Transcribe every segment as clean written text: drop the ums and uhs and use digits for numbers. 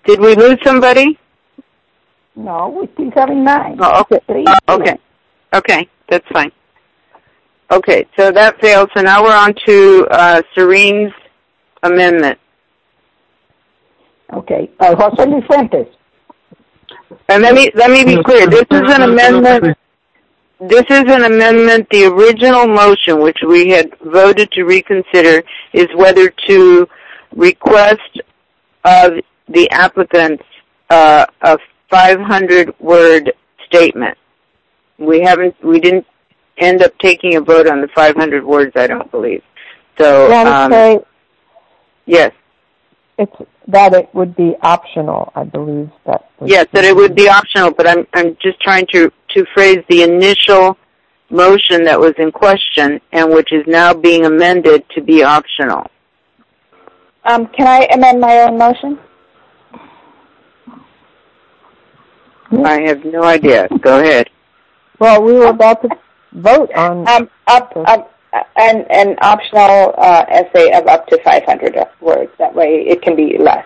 Did we lose somebody? No, we're still having 9. Oh, okay. Okay, that's fine. Okay, so that failed. So now we're on to Serene's amendment. Okay, Jose Luis Fuentes. And let me be clear. This is an amendment. This is an amendment. The original motion, which we had voted to reconsider, is whether to request of the applicants a 500-word statement. We didn't end up taking a vote on the 500 words, I don't believe. So, yes. That it would be optional, I believe. Yes, that it would be optional, but I'm just trying to phrase the initial motion that was in question and which is now being amended to be optional. Can I amend my own motion? I have no idea. Go ahead. Well, we were about to vote on an optional essay of up to 500 words. That way it can be less.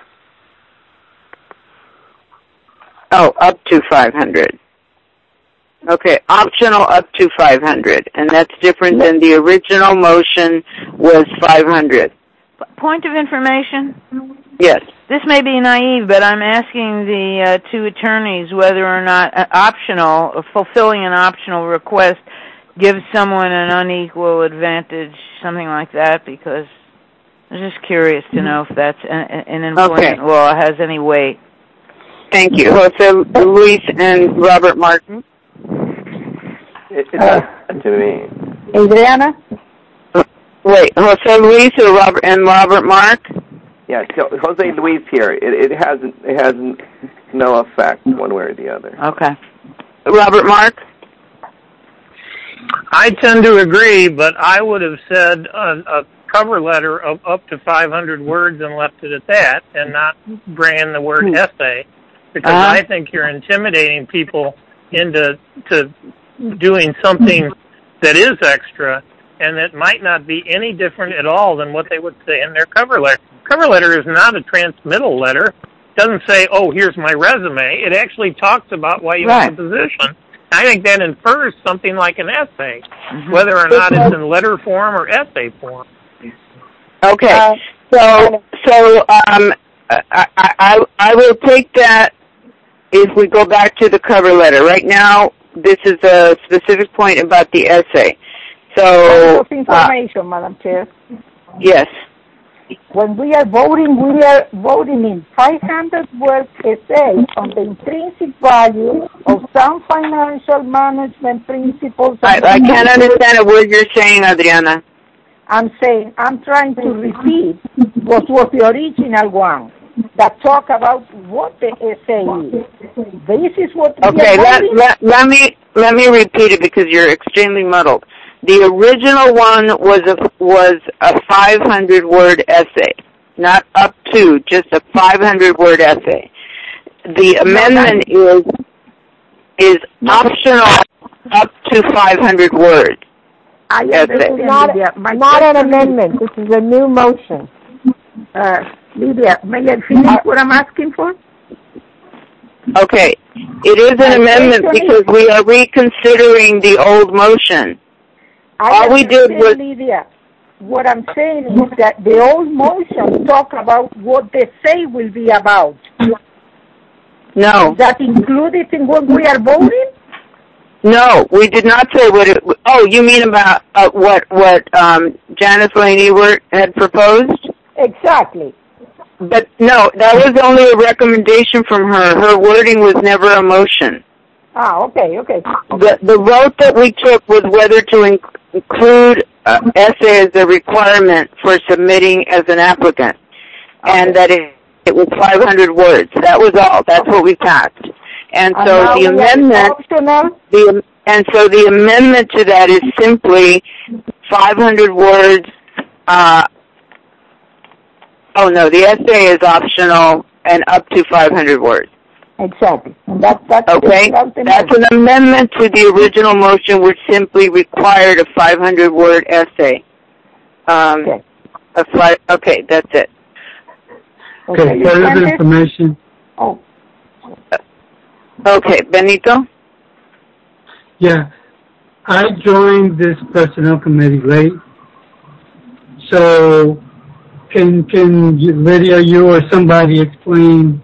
Oh, up to 500. Okay, optional up to 500, and that's different than the original motion was 500. Point of information? Yes. This may be naive, but I'm asking the two attorneys whether or not fulfilling an optional request gives someone an unequal advantage, something like that, because I'm just curious to know if that's an employment law has any weight. Thank you. Jose Luis and Robert Martin. It does to me. Adriana? Wait, Jose Luis or Robert Mark? Yeah, Jose Luis here. It has no effect one way or the other. Okay. Robert Mark? I tend to agree, but I would have said a cover letter of up to 500 words and left it at that, and not bring in the word essay, because I think you're intimidating people into doing something that is extra, and that might not be any different at all than what they would say in their cover letter. Cover letter is not a transmittal letter. It doesn't say, oh, here's my resume. It actually talks about why you want the position. I think that infers something like an essay, whether or not it's in letter form or essay form. Okay. I will take that if we go back to the cover letter. Right now, this is a specific point about the essay. So, information, Madam Chair. Yes. When we are voting in 500 words essay on the intrinsic value of some financial management principles. I can't understand a word you're saying, Adriana. I'm trying to repeat what was the original one that talk about what the essay is. This is what. Okay, let me repeat it because you're extremely muddled. The original one was a 500-word essay, not up to, just a 500-word essay. The amendment is optional up to 500 words. Essay. Not an amendment. This is a new motion. Lydia, may I finish what I'm asking for? Okay. It is an amendment because we are reconsidering the old motion. All we did was... Lydia, what I'm saying is that the old motion talk about what the say will be about. No. Is that included in what we are voting? No, we did not say what it... Oh, you mean about what Janice Lane Ewert had proposed? Exactly. But no, that was only a recommendation from her. Her wording was never a motion. Okay. The vote that we took was whether to include essay as a requirement for submitting as an applicant, and that it was 500 words. That was all. That's what we passed. And so the amendment, the amendment to that is simply 500 words. The essay is optional and up to 500 words. Exactly. That's an amendment to the original motion, which simply required a 500-word essay. Okay, that's it. Okay, further information. Oh. Okay, Benito? Yeah. I joined this personnel committee late. So can Lydia, you or somebody explain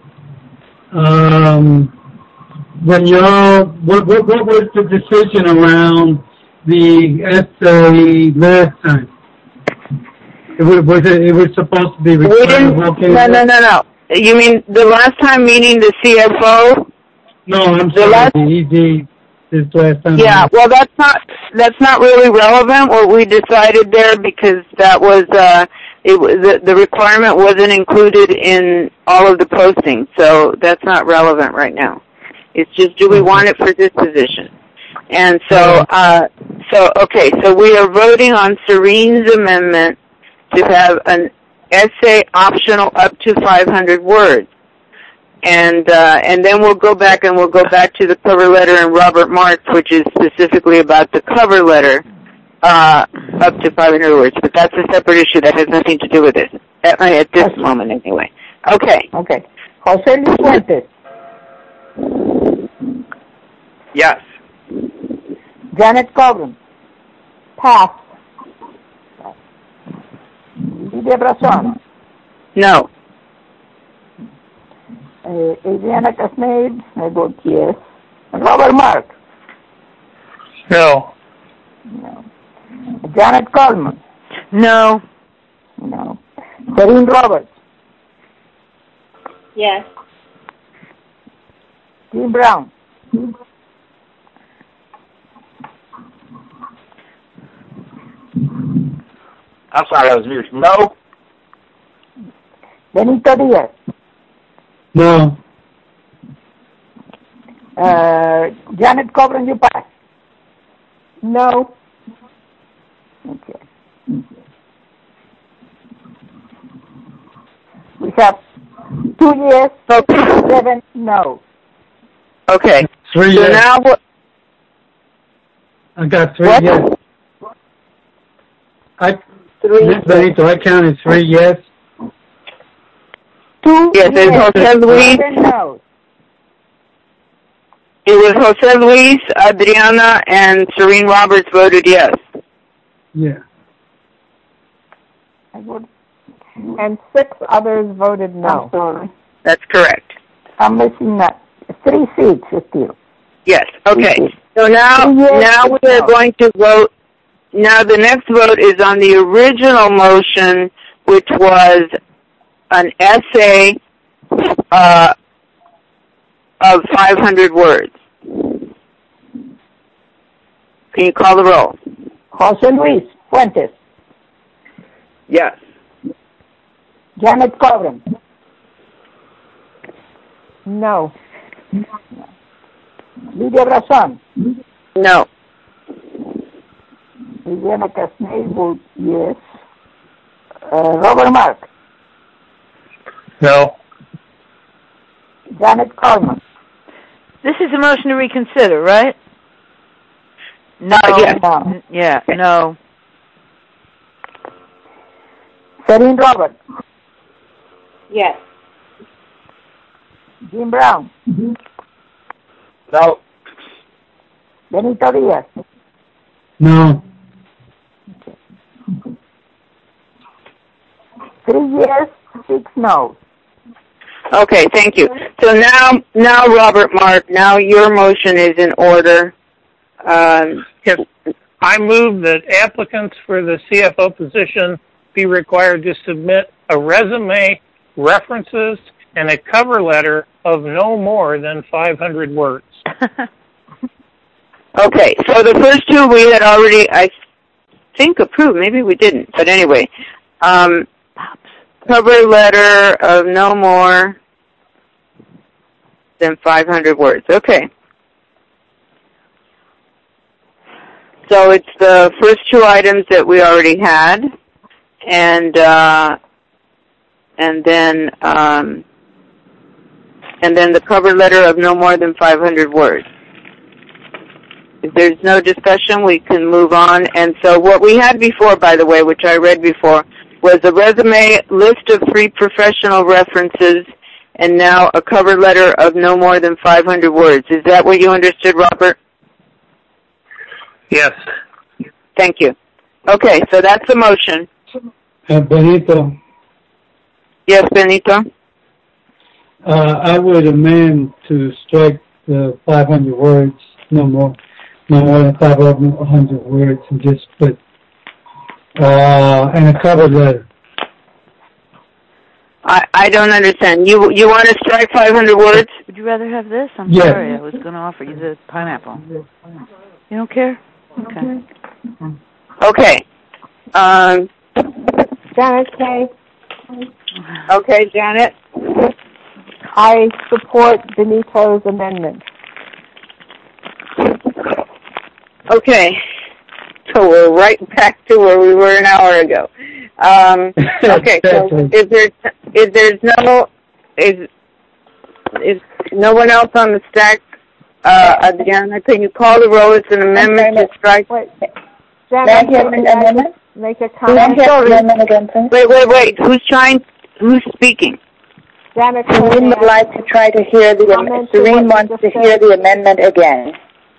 what was the decision around the essay last time? It was supposed to be required. No. You mean the last time, meaning the CFO? No, I'm sorry. The ED this last time. Yeah, well, that's not really relevant what we decided there, because that was the requirement wasn't included in all of the postings, so that's not relevant right now. It's just, do we want it for this position? And so so we are voting on Serene's amendment to have an essay optional up to 500 words. And then we'll go back to the cover letter in Robert Marks, which is specifically about the cover letter, up to 500 words. But that's a separate issue that has nothing to do with it, at this moment anyway. Okay. Okay. Jose Luis Fuentes. Yes. Janet Coburn. Pass. Lydia Brazon. No. Adriana Casnade. I vote yes. Robert Mark. No. No. Janet Coleman. No. No. Serene Roberts. Yes. Jim Brown. I'm sorry, I was muted. No. Benito Diaz. No. Janet Coburn, you pass. No. Okay. We have 2 yes, 7 no. Okay. 3 so yes. now what? I got 3 What? yes. 3 Benito, I counted 3 yes. 2 Yes, it's Jose Luis. 7 no. It was Jose Luis, Adriana, and Serene Roberts voted yes. Yeah. I vote. And 6 others voted I'm no. sorry. That's correct. I'm missing 3 seats still. Yes. Okay. So now we are going to vote. Now the next vote is on the original motion, which was an essay of 500 words. Can you call the roll? Jose Luis Fuentes. Yes. Janet Coburn. No. Lydia Brazon. No. Adriana Casnade votes yes. Robert Mark. No. Janet Coleman. This is a motion to reconsider, right? No. Yes. No. Yeah, no. Serene Roberts. Yes. Jim Brown. No. Benito Diaz. No. 3 yes, 6 no. Okay, thank you. So now, Robert Mark, now your motion is in order. Yes. I move that applicants for the CFO position be required to submit a resume, references, and a cover letter of no more than 500 words. Okay, so the first 2 we had already, I think, approved. Maybe we didn't, but anyway. Cover letter of no more than 500 words. Okay. So it's the first 2 items that we already had, and then the cover letter of no more than 500 words. If there's no discussion, we can move on. And so what we had before, by the way, which I read before, was a resume, list of 3 professional references, and now a cover letter of no more than 500 words. Is that what you understood, Robert? Yes. Thank you. Okay, so that's the motion. Benito, Yes, Benito? I would amend to strike the 500 words, no more than 500 words, and just put, and a cover letter. I don't understand. You want to strike 500 words? Would you rather have this? I'm Yes. sorry, I was going to offer you the pineapple. You don't care? Okay. Okay. Janet K. Okay, Janet? I support Benito's amendment. Okay. So we're right back to where we were an hour ago. Okay, so is no one else on the stack? Adriana, can you call the roll? It's an amendment to strike. Wait, Janet, make a comment. Wait. Who's speaking? Janet, Serene would like to try to hear Serene wants to hear the amendment again.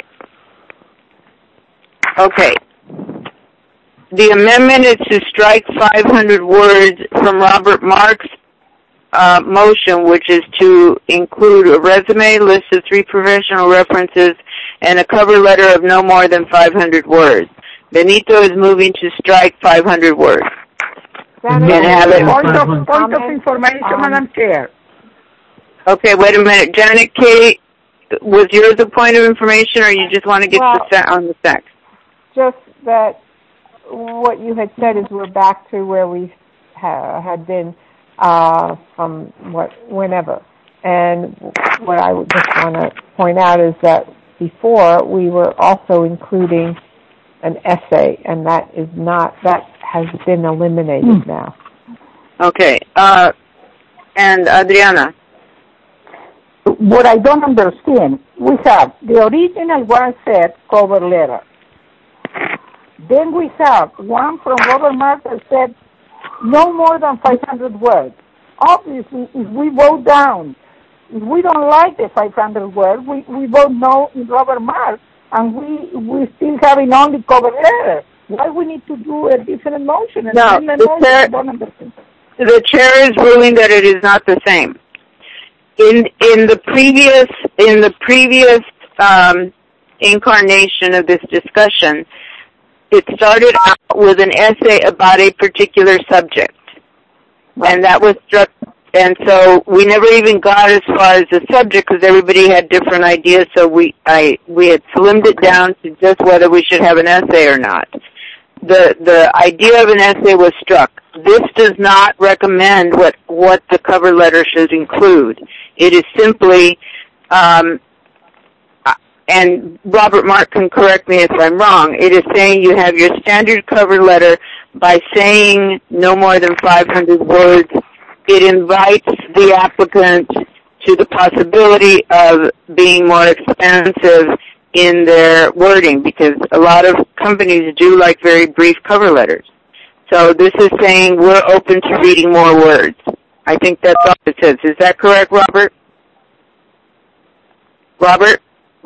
Okay. The amendment is to strike 500 words from Robert Mark's motion, which is to include a resume, list of 3 professional references, and a cover letter of no more than 500 words. Benito is moving to strike 500 words. Janet, And have it. Point of information, Madam Chair. Okay, wait a minute. Janet K., was yours a point of information, or you just want to get on the stack? Just that what you had said is we're back to where we had been from whenever. And what I would just want to point out is that before we were also including an essay, and that has been eliminated now. Okay. And Adriana? What I don't understand, we have the original one said cover letter. Then we have one from Robert Mark that said no more than 500 words. Obviously, if we vote down, if we don't like the 500 words, we vote no in Robert Mark, and we still having only cover letter. Why we need to do a different motion? No, the chair is ruling that it is not the same. In the previous incarnation of this discussion, it started out with an essay about a particular subject, and that was struck. And so we never even got as far as the subject because everybody had different ideas. So we had slimmed it down to just whether we should have an essay or not. The idea of an essay was struck. This does not recommend what the cover letter should include. It is simply, and Robert Mark can correct me if I'm wrong, it is saying you have your standard cover letter by saying no more than 500 words. It invites the applicant to the possibility of being more expansive in their wording because a lot of companies do like very brief cover letters. So this is saying we're open to reading more words. I think that's all it says. Is that correct, Robert? Robert,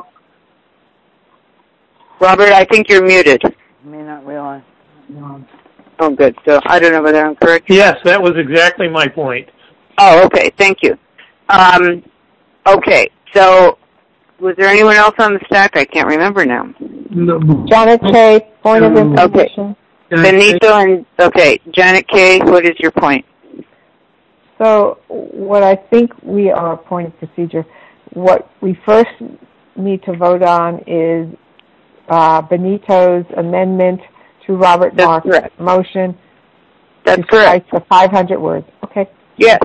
I think you're muted. You may not realize. Oh, good. So I don't know whether I'm correct. Yes, that was exactly my point. Oh, okay. Thank you. Okay. So was there anyone else on the stack? I can't remember now. No. Janet K., point of information. Okay. Benito and, Janet K., what is your point? So what I think we are point of procedure, what we first need to vote on is Benito's amendment to Robert Mark's motion. That's correct. The 500 words. Okay. Yes.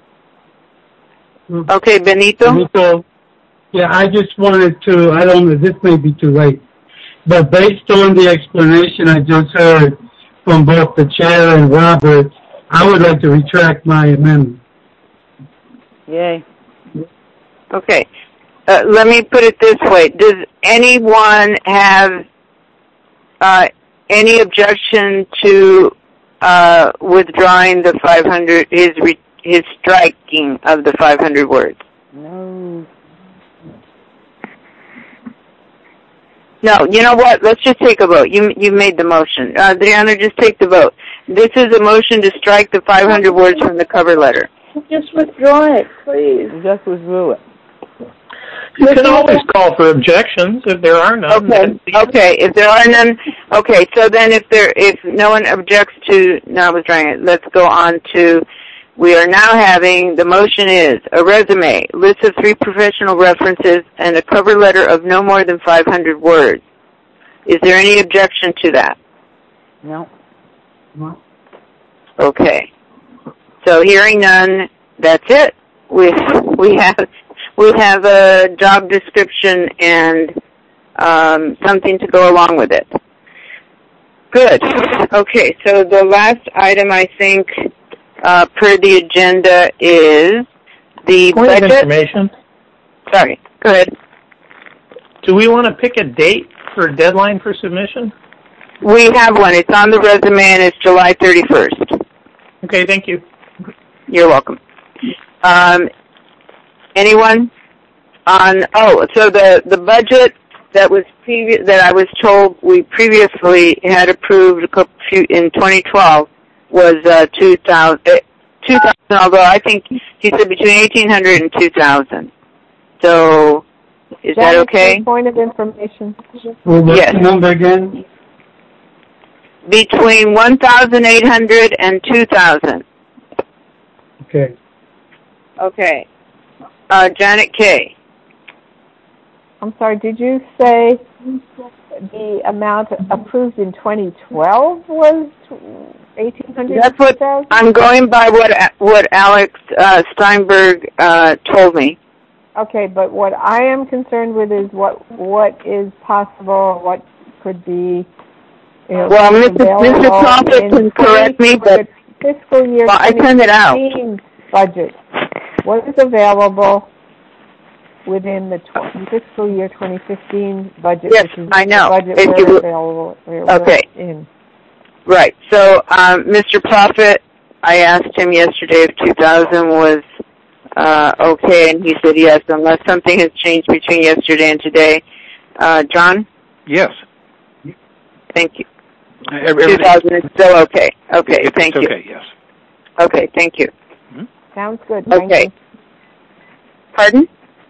Okay, Benito? Yeah, I just wanted to, I don't know, this may be too late, but based on the explanation I just heard from both the chair and Robert, I would like to retract my amendment. Yay. Okay. Let me put it this way. Does anyone have any objection to withdrawing the 500, his striking of the 500 words? No. No, you know what? Let's just take a vote. You made the motion. Adriana, just take the vote. This is a motion to strike the 500 words from the cover letter. Just withdraw it, please. Just withdraw it. You can always call for objections if there are none. Okay. If there are none, okay. So then, if no one objects to not withdrawing it, let's go on to. We are now having the motion is a resume, list of 3 professional references, and a cover letter of no more than 500 words. Is there any objection to that? No. Okay. So hearing none, that's it. We have a job description and something to go along with it. Good. Okay, so the last item I think per the agenda is the Point budget. of information. Sorry, go ahead. Do we want to pick a date for deadline for submission? We have one. It's on the resume and it's July 31st. Okay, thank you. You're welcome. Anyone so the budget that was that I was told we previously had approved in 2012 was 2,000, although I think he said between 1,800 and 2,000. So is that okay? Point of information. Yes. Number again? Between 1,800 and 2,000. Okay. Okay. Janet Kay. I'm sorry, did you say the amount approved in 2012 was 1,800? That's what I'm going by. What Alex Steinberg told me. Okay, but what I am concerned with is what is possible, what could be. Well, Mr. Prophet can correct me, but fiscal year I send it out. Budget. What is available within the fiscal year 2015 budget? Yes, which is I know. The budget we're available. Okay. In. Right. So, Mr. Prophet, I asked him yesterday if 2,000 was okay, and he said yes, unless something has changed between yesterday and today. John? Yes. Thank you. 2,000 is still okay. Okay, thank you. Okay, yes. Okay, thank you. Sounds good. Thank you. Pardon?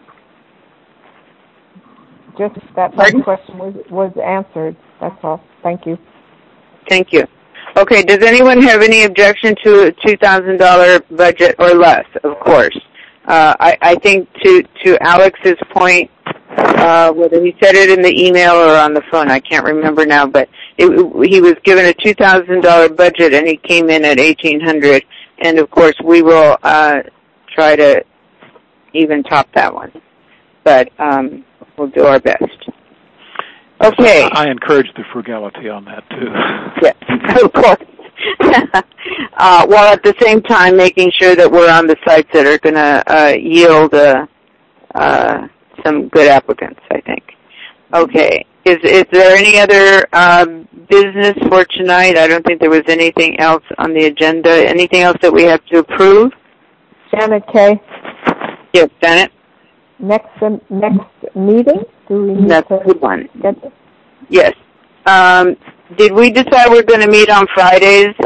Just that one question was answered. That's all. Thank you. Thank you. Okay, does anyone have any objection to a $2,000 budget or less? Of course. I think to Alex's point, whether he said it in the email or on the phone, I can't remember now, but he was given a $2,000 budget and he came in at $1,800, and of course we will try to even top that one, but we'll do our best. Okay. I encourage the frugality on that too. Yes, of course. While at the same time making sure that we're on the sites that are going to yield some good applicants, I think. Okay. Is there any other business for tonight? I don't think there was anything else on the agenda. Anything else that we have to approve? Janet Kay. Yes, Janet. Next meeting? Do we need That's to a good one. Get this? Yes. Did we decide we're going to meet on Fridays?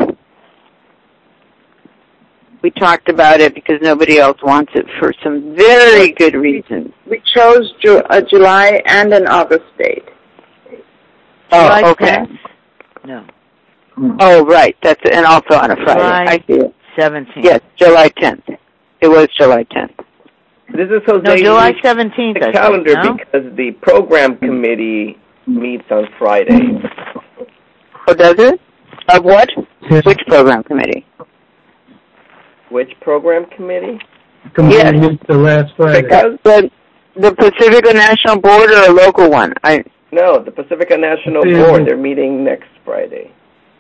We talked about it because nobody else wants it for some very good reasons. We chose a July and an August date. Oh, okay. No. Oh, right. That's and also on a Friday. July I see it. 17th. Yes, July 10th. It was July 10th. This is Jose. No, July 17th. The calendar because the program committee meets on Friday. Oh, does it? Of what? Which program committee? Which program committee? Yes. The last Friday. Because the Pacifica National Board or a local one? No, the Pacifica National Board. They're meeting next Friday.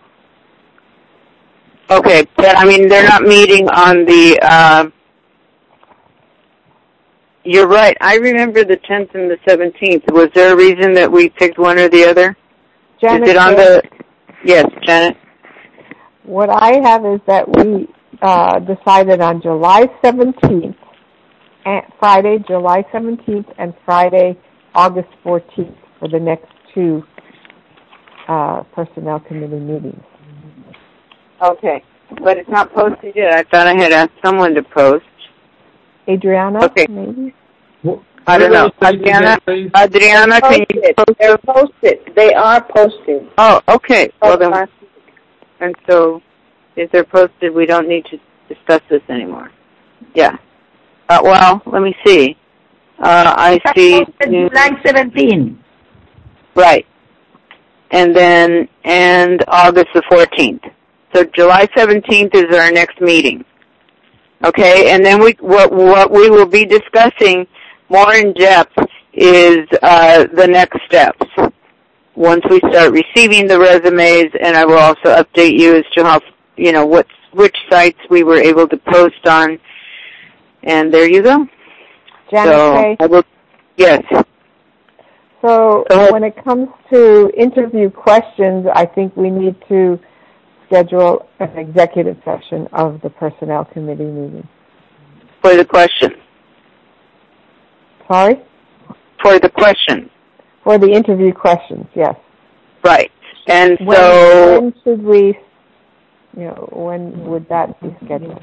Okay, but I mean they're not meeting on the. You're right. I remember the 10th and the 17th. Was there a reason that we picked one or the other? Janet, is it on the? Yes, Janet. What I have is that we decided on July 17th, Friday, July 17th, and Friday, August 14th for the next two Personnel Committee meetings. Okay, but it's not posted yet. I thought I had asked someone to post. Adriana, okay. Maybe? I don't know. Adriana, can you post? They're posted. They are posted. Oh, okay. Well, then, and so if they're posted, we don't need to discuss this anymore. Yeah. Well, let me see. I see. July 17. Right. And August the 14th. So July 17th is our next meeting. Okay, and then what we will be discussing more in depth is the next steps. Once we start receiving the resumes, and I will also update you as to how, which sites we were able to post on. And there you go. Janet Kay? Yes. So when it comes to interview questions, I think we need to schedule an executive session of the Personnel Committee meeting. For the question. Sorry? For the question. For the interview questions, yes. Right. And when should we, when would that be scheduled?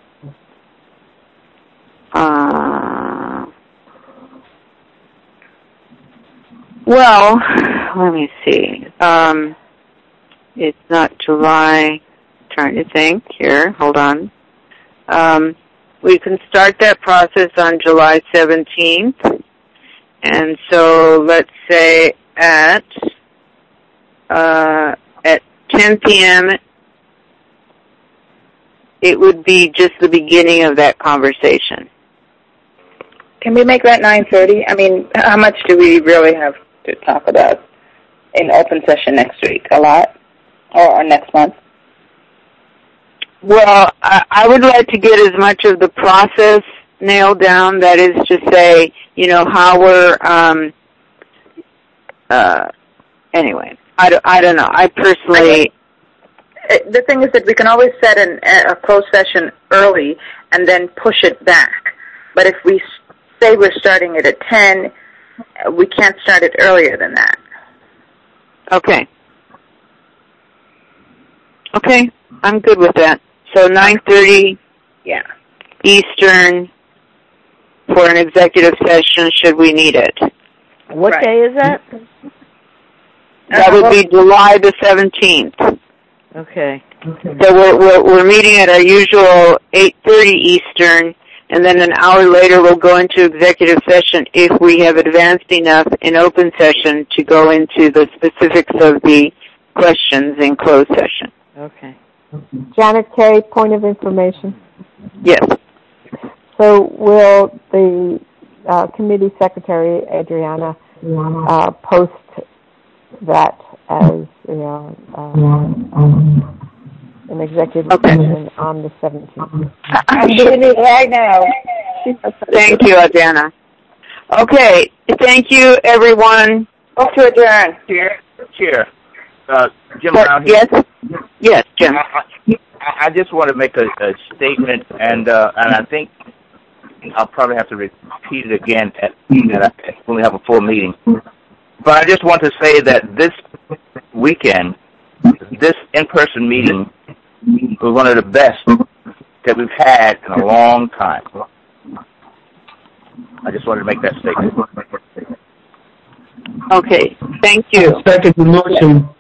Well, let me see. It's not July. Trying to think here. Hold on. We can start that process on July 17th. And so let's say at 10 p.m., it would be just the beginning of that conversation. Can we make that 9:30? I mean, how much do we really have to talk about in open session next week? A lot? Or next month? Well, I would like to get as much of the process nailed down. That is to say, how we're, anyway, I don't know. I personally... The thing is that we can always set a closed session early and then push it back. But if we say we're starting it at 10, we can't start it earlier than that. Okay. Okay, I'm good with that. So 9:30 Eastern for an executive session should we need it. What day is that? That would be July the 17th. Okay. So we're meeting at our usual 8:30 Eastern, and then an hour later we'll go into executive session if we have advanced enough in open session to go into the specifics of the questions in closed session. Okay. Janet Kay, point of information. Yes. So will the committee secretary, Adriana, post that as an executive session on the 17th? I'm doing it right now. Thank you, Adriana. Okay. Thank you, everyone. Off to adjourn. Chair. Jim Brown here. Yes? Yes, Jim. I just want to make a statement, and I think I'll probably have to repeat it again when we have a full meeting. But I just want to say that this weekend, this in-person meeting was one of the best that we've had in a long time. I just wanted to make that statement. Okay. Thank you. Second the motion.